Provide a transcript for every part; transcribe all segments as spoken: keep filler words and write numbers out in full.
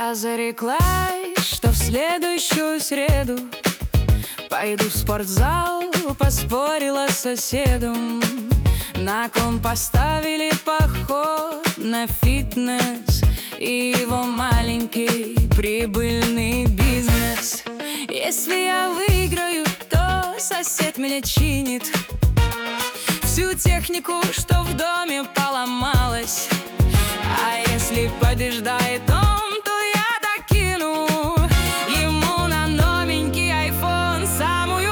Я зареклась, что в следующую среду пойду в спортзал, поспорила с соседом. На кон поставили поход на фитнес и его маленький прибыльный бизнес. Если я выиграю, то сосед меня чинит всю технику, что в доме поломалась. А если побеждает он, то я докину ему на новенький айфон самую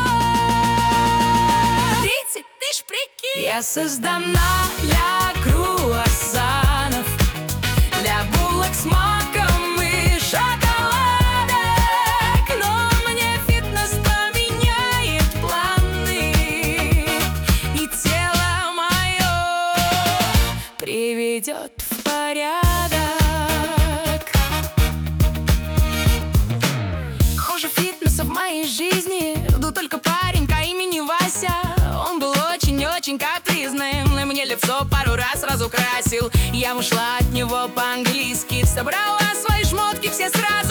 мощь. Тридцать тысяч, прикинь. Я создана для круассанов, для булок с маком и шоколадок. Но мне фитнес поменяет планы, и тело мое приведет в порядок. Хуже фитнеса в моей жизни был только парень по имени Вася. Он был очень-очень капризным, и мне лицо пару раз разукрасил. Я ушла от него по-английски, собрала свои шмотки все сразу